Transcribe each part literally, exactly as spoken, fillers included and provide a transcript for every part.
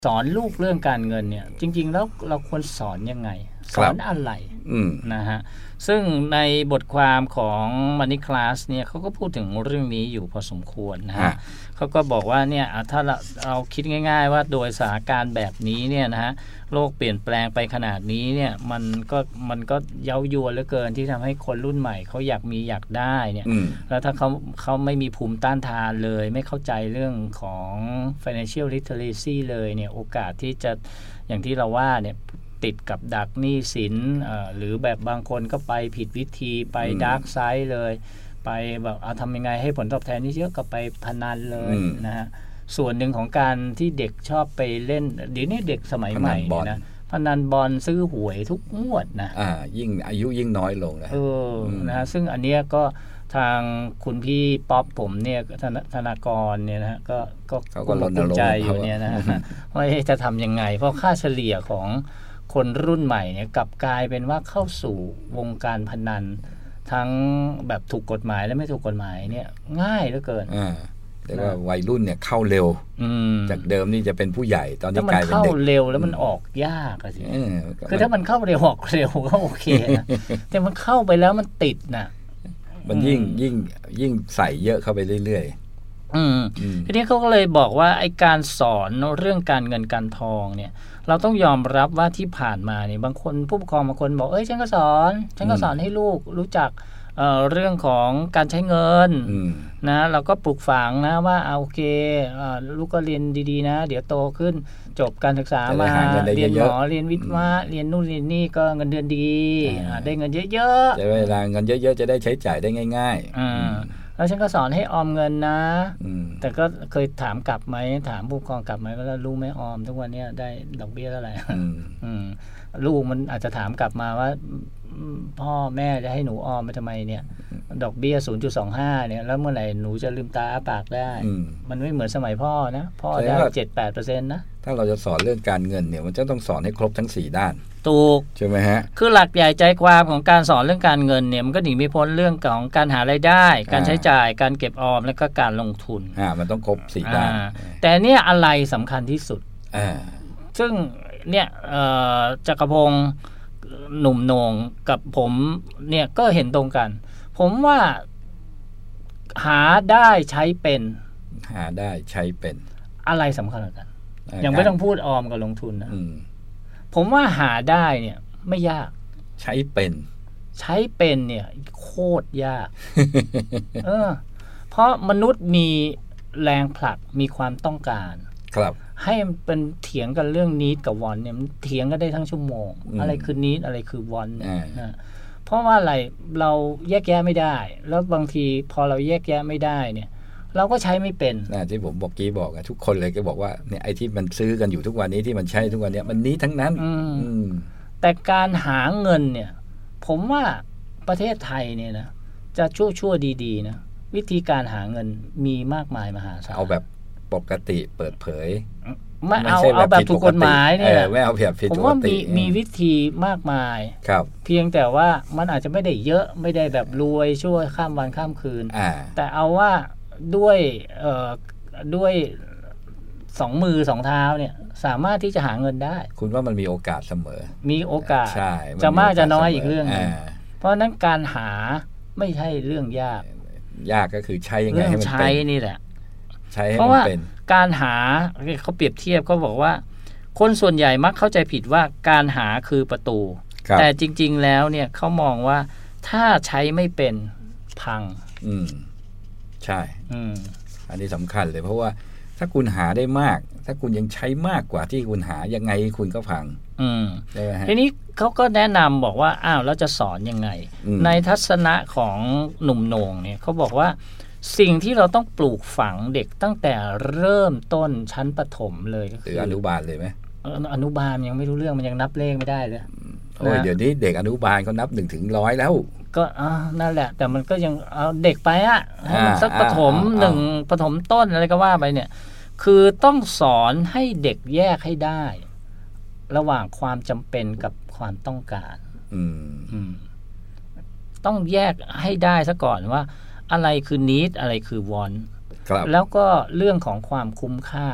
สอนลูกเรื่องการเงินเนี่ยจริงๆแล้วเราควรสอนยังไงสอนอะไรนะฮะซึ่งในบทความของ Money Class เนี่ยเขาก็พูดถึงเรื่องนี้อยู่พอสมควรนะฮะเขาก็บอกว่าเนี่ยถ้าเราเราคิดง่ายๆว่าโดยสถานการณ์แบบนี้เนี่ยนะฮะโลกเปลี่ยนแปลงไปขนาดนี้เนี่ยมันก็มันก็เย้ายวนเหลือเกินที่ทำให้คนรุ่นใหม่เขาอยากมีอยากได้เนี่ยแล้วถ้าเขาเขาไม่มีภูมิต้านทานเลยไม่เข้าใจเรื่องของ financial literacy เลยเนี่ยโอกาสที่จะอย่างที่เราว่าเนี่ยติดกับดักหนี้สินหรือแบบบางคนก็ไปผิดวิธีไปดาร์กไซด์เลยไปแบบเอาทำยังไงให้ผลตอบแทนนี่เยอะก็ไปพนันเลยนะฮะส่วนหนึ่งของการที่เด็กชอบไปเล่นเดี๋ยวนี้เด็กสมัยใหม่นะพนันบอลซื้อหวยทุกงวดนะอ่ายิ่งอายุยิ่งน้อยลงนะเออนะฮะซึ่งอันเนี้ยก็ทางคุณพี่ป๊อปผมเนี่ยธนากรเนี่ยนะฮะก็ก็ก็รณรงค์ใจอยู่เนี่ยนะว่าจะทำยังไงเพราะค่าเฉลี่ยของคนรุ่นใหม่เนี่ยกลับกลายเป็นว่าเข้าสู่วงการพนันทั้งแบบถูกกฎหมายและไม่ถูกกฎหมายเนี่ยง่ายเหลือเกินอ่าแต่ว่าวัยรุ่นเนี่ยเข้าเร็วจากเดิมนี่จะเป็นผู้ใหญ่ตอนนี้กลายเป็นเด็กเข้าเร็วแล้วมันออกยากอะสิคือถ้ามันเข้าเร็วออกเร็วก็โอเคนะแต่มันเข้าไปแล้วมันติดน่ะมันยิ่งยิ่งยิ่งใส่เยอะเข้าไปเรื่อยๆอืมทีนี้เขาก็เลยบอกว่าไอ้การสอนเรื่องการเงินการทองเนี่ยเราต้องยอมรับว่าที่ผ่านมาเนี่ยบางคนผู้ปกครองบางคนบอกเอ้ยฉันก็สอนฉันก็สอนให้ลูกรู้จัก เอ่อ เรื่องของการใช้เงินนะเราก็ปลูกฝังนะว่าโอเคลูกก็เรียนดีๆนะเดี๋ยวโตขึ้นจบการศึกษามาเรียนหมอเรียนวิทย์มาเรียนนู่นเรียนนี่ก็เงินเดือนดีได้เงินเยอะๆจะเวลาเงินเยอะๆจะได้ใช้จ่ายได้ง่ายๆแล้วฉันก็สอนให้ออมเงินนะแต่ก็เคยถามกลับไหมถามผู้ปกครองกลับไหมว่ารู้ไหมออมทุกวันนี้ได้ดอกเบี้ยเท่าไหร่ลูกมันอาจจะถามกลับมาว่าพ่อแม่จะให้หนูออมไปทำไมเนี่ยดอกเบี้ย ศูนย์จุดสองห้า เนี่ยแล้วเมื่อไหร่หนูจะลืมตาอ้าปากได้มันไม่เหมือนสมัยพ่อนะพ่อได้ เจ็ดถึงแปดเปอร์เซ็นต์ นะถ้าเราจะสอนเรื่องการเงินเนี่ยมันจะต้องสอนให้ครบทั้งสี่ด้านถูกใช่ไหมฮะคือหลักใหญ่ใจความของการสอนเรื่องการเงินเนี่ยมันก็หนีไม่พ้นเรื่องของการหารายได้การใช้จ่ายการเก็บออมแล้วก็การลงทุนอ่ามันต้องครบสี่ด้านแต่เนี่ยอะไรสำคัญที่สุดอ่าซึ่งเนี่ยจักรพงศ์หนุ่มโหน่งกับผมเนี่ยก็เห็นตรงกันผมว่าหาได้ใช้เป็นหาได้ใช้เป็นอะไรสำคัญกว่ากันยังไม่ต้องพูดออมกับลงทุนนะผมว่าหาได้เนี่ยไม่ยากใช้เป็นใช้เป็นเนี่ยโคตรยาก เออเพราะมนุษย์มีแรงผลักมีความต้องการครับให้เป็นเถียงกันเรื่องนีดกับวอนเนี่ยมันเถียงกันได้ทั้งชั่วโมงอะไรคือนีดอะไรคือวอนเนี่ยนะเพราะว่าอะไรเราแยกแยะไม่ได้แล้วบางทีพอเราแยกแยะไม่ได้เนี่ยเราก็ใช้ไม่เป็นนะที่ผมบอกกี้บอกอะทุกคนเลยก็บอกว่าเนี่ยไอ้ที่มันซื้อกันอยู่ทุกวันนี้ที่มันใช้ทุกวันนี้มันนี้ทั้งนั้นแต่การหาเงินเนี่ยผมว่าประเทศไทยเนี่ยนะจะชั่วชั่วดีๆนะวิธีการหาเงินมีมากมายมหาศาลเอาแบบปกติเปิดเผยไม่เอาเอาแบบถูกกฎหมายเนี่ยไม่เอาแบบผิดปกติผมว่ามีมีวิธีมากมายครับเพียงแต่ว่ามันอาจจะไม่ได้เยอะไม่ได้แบบรวยช่วยข้ามวันข้ามคืนแต่เอาว่าด้วยเอ่อด้วยสองมือสองเท้าเนี่ยสามารถที่จะหาเงินได้คุณว่ามันมีโอกาสเสมอมีโอกาสจะมากจะน้อยอีกเรื่องนึงเพราะนั้นการหาไม่ใช่เรื่องยากยากก็คือใช้ยังไงให้มันเป็นใช้นี่แหละใช้ให้มันเป็นการหาเขาเปรียบเทียบเขาบอกว่าคนส่วนใหญ่มักเข้าใจผิดว่าการหาคือประตูแต่จริงๆแล้วเนี่ยเขามองว่าถ้าใช้ไม่เป็นพังอืมใช่อืมอันนี้สำคัญเลยเพราะว่าถ้าคุณหาได้มากถ้าคุณยังใช้มากกว่าที่คุณหายังไงคุณก็พังอืมทีนี้เขาก็แนะนำบอกว่าอ้าวแล้วจะสอนยังไงในทัศนะของหนุ่มโหน่งเนี่ยเขาบอกว่าสิ่งที่เราต้องปลูกฝังเด็กตั้งแต่เริ่มต้นชั้นประถมเลยก็คืออนุบาลเลยไหมอนุบาลยังไม่รู้เรื่องมันยังนับเลขไม่ได้เลยโอ้ยเดี๋ยวนี้เด็กอนุบาลเขานับหนึ่งถึงร้อยแล้วก็อ่านั่นแหละแต่มันก็ยังเอาเด็กไปอ่ะให้มันสักประถมหนึ่งประถมต้นอะไรก็ว่าไปเนี่ยคือต้องสอนให้เด็กแยกให้ได้ระหว่างความจำเป็นกับความต้องการอืมต้องแยกให้ได้ซะก่อนว่าอะไรคือ need อะไรคือ want แล้วก็เรื่องของความคุ้มค่า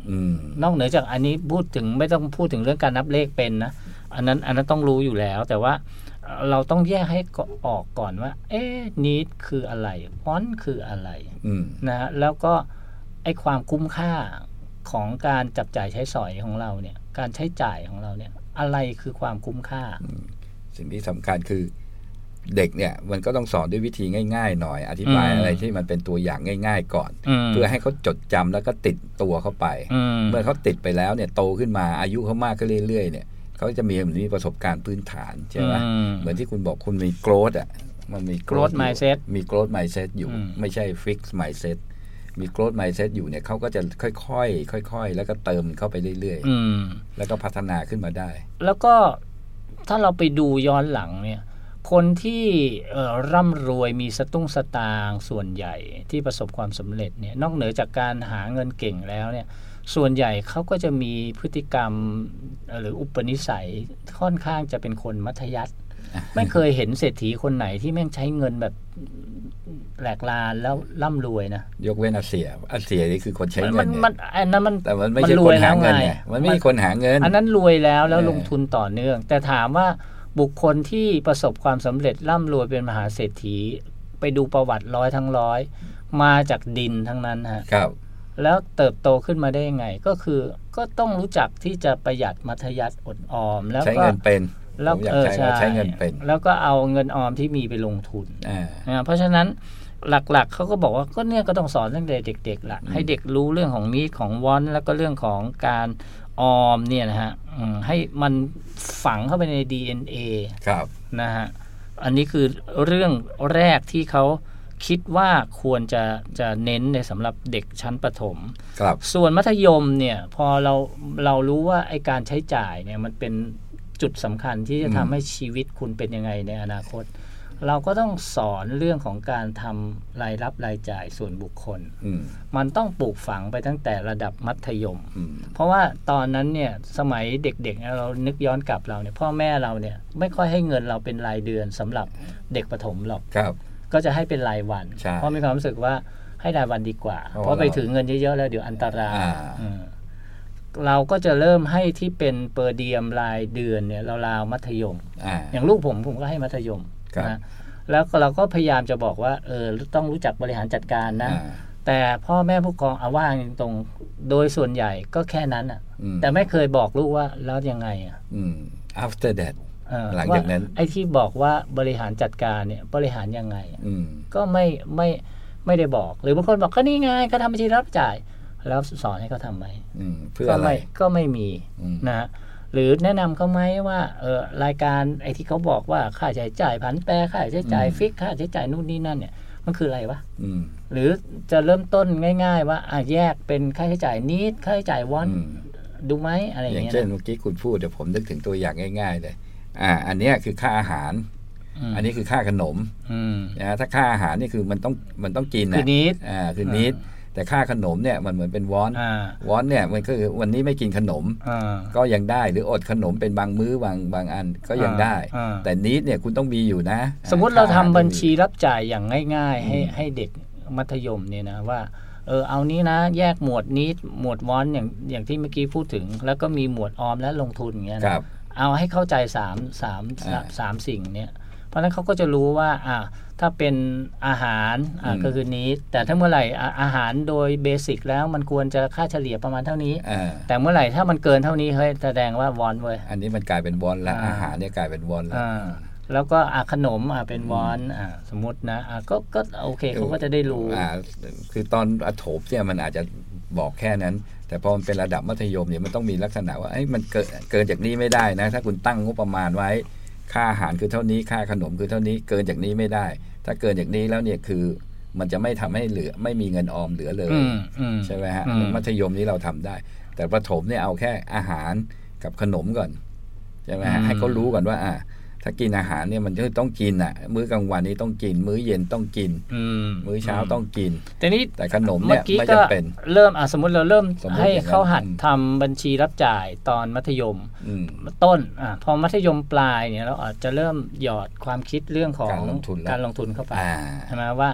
นอกเหนือจากอันนี้พูดถึงไม่ต้องพูดถึงเรื่องการนับเลขเป็นนะอันนั้นอันนั้นต้องรู้อยู่แล้วแต่ว่าเราต้องแยกให้ออกก่อนว่าเอ๊ะ need คืออะไร want คืออะไรนะฮะแล้วก็ไอ้ความคุ้มค่าของการจับจ่ายใช้สอยของเราเนี่ยการใช้จ่ายของเราเนี่ยอะไรคือความคุ้มค่าสิ่งที่สำคัญคือเด็กเนี่ยมันก็ต้องสอนด้วยวิธีง่ายๆหน่อยอธิบายอะไรที่มันเป็นตัวอย่างง่ายๆก่อนเพื่อให้เขาจดจำแล้วก็ติดตัวเข้าไปเมื่อเขาติดไปแล้วเนี่ยโตขึ้นมาอายุเขามากขึ้นเรื่อยๆเนี่ยเขาจะมีเหมือนมีประสบการณ์พื้นฐานใช่ไหมเหมือนที่คุณบอกคุณมี growth อ่ะมันมี growth mindset มี growth mindset อยู่ไม่ใช่ fix mindset มี growth mindset อยู่เนี่ยเขาก็จะค่อยๆค่อยๆแล้วก็เติมเข้าไปเรื่อยๆแล้วก็พัฒนาขึ้นมาได้แล้วก็ถ้าเราไปดูย้อนหลังเนี่ยคนที่ร่ำรวยมีสตุ้งสตางค์ส่วนใหญ่ที่ประสบความสำเร็จเนี่ยนอกเหนือจากการหาเงินเก่งแล้วเนี่ยส่วนใหญ่เขาก็จะมีพฤติกรรมหรืออุปนิสัยค่อนข้างจะเป็นคนมัธยัสถ์ไม่เคยเห็นเศรษฐีคนไหนที่แม่งใช้เงินแบบแหลกลานแล้วร่ำรวยนะยกเว้นอาเซียอาเซียนี่คือคนใช้เงินมันอันนั้นมันแต่มันไม่ใช่คนหาเงินไงมันไม่ใช่คนหาเงินอันนั้นรวยแล้วแล้วลงทุนต่อเนื่องแต่ถามว่าบุคคลที่ประสบความสำเร็จร่ำรวยเป็นมหาเศรษฐีไปดูประวัติร้อยทั้งร้อยมาจากดินทั้งนั้นฮะครับแล้วเติบโตขึ้นมาได้ยังไงก็คือก็ต้องรู้จักที่จะประหยัดมัธยัสถ์อดออมแล้วก็ใช้เงินเป็นแล้วเออใช่ใช้เงินเป็นแล้วก็เอาเงินออมที่มีไปลงทุนอ่าเพราะฉะนั้นหลักๆเขาก็บอกว่าก็เนี่ยก็ต้องสอนตั้งแต่เด็กๆละให้เด็กรู้เรื่องของนี้ของวอนแล้วก็เรื่องของการออมเนี่ยนะฮะให้มันฝังเข้าไปใน ดี เอ็น เอครับนะฮะอันนี้คือเรื่องแรกที่เขาคิดว่าควรจะจะเน้นในสำหรับเด็กชั้นประถมครับส่วนมัธยมเนี่ยพอเราเรารู้ว่าไอ้การใช้จ่ายเนี่ยมันเป็นจุดสำคัญที่จะทำให้ชีวิตคุณเป็นยังไงในอนาคตเราก็ต้องสอนเรื่องของการทำรายรับรายจ่ายส่วนบุคคลมันต้องปลูกฝังไปตั้งแต่ระดับมัธยมเพราะว่าตอนนั้นเนี่ยสมัยเด็กๆเรานึกย้อนกลับเราเนี่ยพ่อแม่เราเนี่ยไม่ค่อยให้เงินเราเป็นรายเดือนสำหรับเด็กประถมหรอกก็จะให้เป็นรายวันเพราะมีความรู้สึกว่าให้รายวันดีกว่าเพราะไปถือเงินเยอะๆแล้วเดี๋ยวอันตรายเราก็จะเริ่มให้ที่เป็นเปอร์เดียมรายเดือนเนี่ยราวๆมัธยม อ, อย่างลูกผมผมก็ให้มัธยมนะแล้วเราก็พยายามจะบอกว่าเออต้องรู้จักบริหารจัดการนะแต่พ่อแม่ผู้ปกครองเอาว่าตรงโดยส่วนใหญ่ก็แค่นั้นอ่ะแต่ไม่เคยบอกลูกว่าแล้วยังไงอ่ะ after that หลังจากนั้นไอ้ที่บอกว่าบริหารจัดการเนี่ยบริหารยังไงก็ไม่ไม่ไม่ได้บอกหรือบางคนบอกก็นี่ไงก็ทำบัญชีรับจ่ายแล้วสอนให้เขาทำไหมเพื่ออะไรก็ไม่มีนะหรือแนะนำเขาไหมว่าเออรายการไอ้ที่เขาบอกว่าค่าใช้จ่ายผันแปรค่าใช้จ่ายฟิกค่าใช้จ่ายนู่นนี่นั่นเนี่ยมันคืออะไรวะหรือจะเริ่มต้นง่ายๆว่าอ่ะแยกเป็นค่าใช้จ่ายนิดค่าใช้จ่ายวอนดูไหมอะไรอย่างเงี้ยอย่างเช่นเมื่อกี้คุณพูดเดี๋ยวผมนึกถึงตัวอย่างง่ายๆเลยอ่าอันนี้คือค่าอาหารอันนี้คือค่าขนมนะถ้าค่าอาหารนี่คือมันต้องมันต้องกินนะคือนิดอ่าคือนิดแต่ค่าขนมเนี่ยมันเหมือนเป็นวอนวอนเนี่ยมันก็คือวันนี้ไม่กินขนมก็ยังได้หรืออดขนมเป็นบางมื้อบางบางอันก็ยังได้แต่นิดเนี่ยคุณต้องมีอยู่นะสมมุติเราทำบัญชีรับจ่ายอย่างง่ายๆให้ให้เด็กมัธยมเนี่ยนะว่าเออเอานี้นะแยกหมวดนิดหมวดวอนอย่างอย่างที่เมื่อกี้พูดถึงแล้วก็มีหมวดออมและลงทุนอย่างเงี้ยนะเอาให้เข้าใจสามสามสามสิ่งเนี่ยเพราะฉะนั้นเขาก็จะรู้ว่าอ่าถ้าเป็นอาหารอ่าก็คือนี้แต่ถ้าเมื่อไหร่อาหารโดยเบสิกแล้วมันควรจะค่าเฉลี่ยประมาณเท่านี้แต่เมื่อไหร่ถ้ามันเกินเท่านี้เฮ้ยแสดงว่าวอนเว้ยอันนี้มันกลายเป็นวอนแล้วอาหารเนี่ยกลายเป็นวอนแล้วแล้วก็อ่าขนมอ่าเป็นวอนอ่าสมมตินะอ่าก็ก็โอเคเขาก็จะได้รู้อ่าคือตอนอโถมเนี่ยมันอาจจะบอกแค่นั้นแต่พอมันเป็นระดับมัธยมเนี่ยมันต้องมีลักษณะว่าไอ้มันเกินเกินจากนี้ไม่ได้นะถ้าคุณตั้งงบประมาณไว้ค่าอาหารคือเท่านี้ค่าขนมคือเท่านี้เกินจากนี้ไม่ได้ถ้าเกินจากนี้แล้วเนี่ยคือมันจะไม่ทำให้เหลือไม่มีเงินออมเหลือเลยใช่ไหมฮะมัธยมนี้เราทำได้แต่ประถมเนี่ยเอาแค่อาหารกับขนมก่อนใช่ไหมฮะให้เขารู้ก่อนว่าอ่าถ้ากินอาหารเนี่ยมันจะต้องกินอ่ะมื้อกลางวันนี้ต้องกินมื้อเย็นต้องกินมื้อเช้าต้องกินแต่นี้แต่ขนมเนี่ยไม่จำเป็นเริ่มอ่ะสมมติเราเริ่มให้เขาหัดทำบัญชีรับจ่ายตอนมัธยมต้นอ่ะพอมัธยมปลายเนี่ยเราอาจจะเริ่มหยอดความคิดเรื่องของการลงทุนเข้าไปใช่ไหมว่า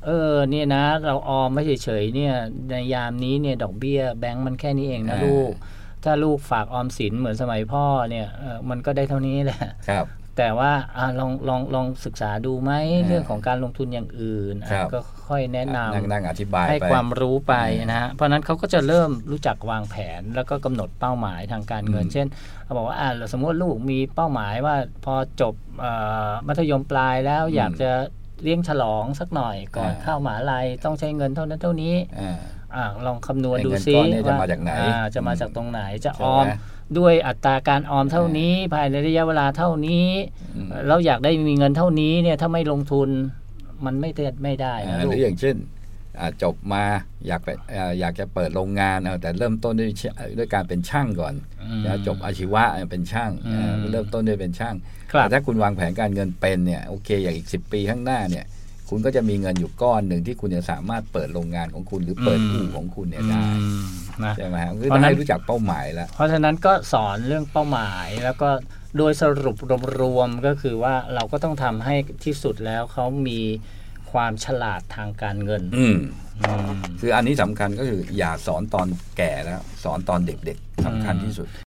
เออเนี่ยนะเราออมไม่เฉยๆเนี่ยในยามนี้เนี่ยดอกเบี้ยแบงก์มันแค่นี้เองนะลูกถ้าลูกฝากออมสินเหมือนสมัยพ่อเนี่ยเออมันก็ได้เท่านี้แหละครับแต่ว่าอ่าลองลองลองศึกษาดูไหมเรื่องของการลงทุนอย่างอื่นก็ค่อยแนะนำนั่งอธิบายให้ความรู้ไปนะฮะเพราะนั้นเขาก็จะเริ่มรู้จักวางแผนแล้วก็กำหนดเป้าหมายทางการเงินเช่นเขาบอกว่าอ่าสมมติลูกมีเป้าหมายว่าพอจบมัธยมปลายแล้วอยากจะเลี้ยงฉลองสักหน่อยก่อนเข้ามหาลัยต้องใช้เงินเท่านั้นเท่านี้ลองคำนวณดูซิว่าจะมาจากไหนจะมาจากตรงไหนจะออมด้วยอัตราการออมเท่านี้ภายในระยะเวลาเท่านี้เราอยากได้มีเงินเท่านี้เนี่ยถ้าไม่ลงทุนมันไม่ได้ไม่ได้นะหรืออย่างเช่นจบมาอยากไปอยากจะเปิดโรงงานแต่เริ่มต้นด้วยด้วยการเป็นช่างก่อนแล้วจบอาชีวะเป็นช่างเริ่มต้นด้วยเป็นช่างแต่ถ้าคุณวางแผนการเงินเป็นเนี่ยโอเคอย่างอีกสิบปีข้างหน้าเนี่ยคุณก็จะมีเงินอยู่ก้อนหนึ่งที่คุณจะสามารถเปิดโรงงานของคุณหรือเปิดอู่ของคุณเนี่ยได้ใช่ไหมครับคือต้องให้รู้จักเป้าหมายแล้วเพราะฉะนั้นก็สอนเรื่องเป้าหมายแล้วก็โดยสรุปรวมๆก็คือว่าเราก็ต้องทำให้ที่สุดแล้วเขามีความฉลาดทางการเงินอืมคืออันนี้สำคัญก็คืออย่าสอนตอนแก่แล้วสอนตอนเด็กๆสำคัญที่สุด